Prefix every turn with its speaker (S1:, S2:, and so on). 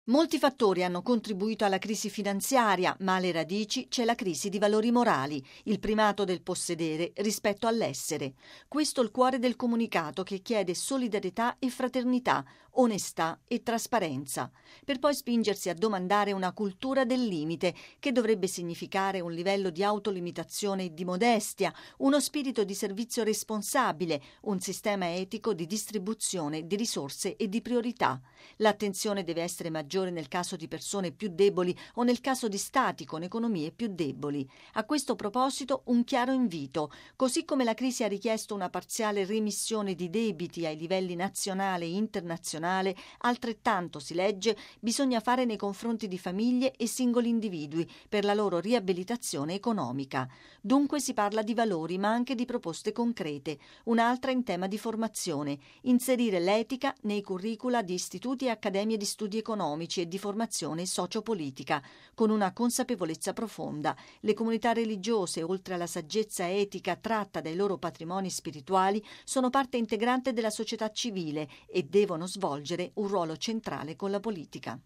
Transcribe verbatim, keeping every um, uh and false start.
S1: Molti fattori hanno contribuito alla crisi finanziaria, ma alle radici c'è la crisi di valori morali, il primato del possedere rispetto all'essere. Questo è il cuore del comunicato che chiede solidarietà e fraternità, onestà e trasparenza, per poi spingersi a domandare una cultura del limite, che dovrebbe significare un livello di autolimitazione e di modestia, uno spirito di servizio responsabile, un sistema etico di distribuzione di risorse e di priorità. L'attenzione deve essere maggiore nel caso di persone più deboli o nel caso di stati con economie più deboli. A questo proposito un chiaro invito: così come la crisi ha richiesto una parziale remissione di debiti ai livelli nazionale e internazionale, altrettanto, si legge, bisogna fare nei confronti di famiglie e singoli individui per la loro riabilitazione economica. Dunque si parla di valori, ma anche di proposte concrete. Un'altra in tema di formazione: inserire l'etica nei curricula di istituti e accademie di studi economici e di formazione sociopolitica, con una consapevolezza profonda. Le comunità religiose, oltre alla saggezza etica tratta dai loro patrimoni spirituali, sono parte integrante della società civile e devono svolgere un ruolo centrale con la politica.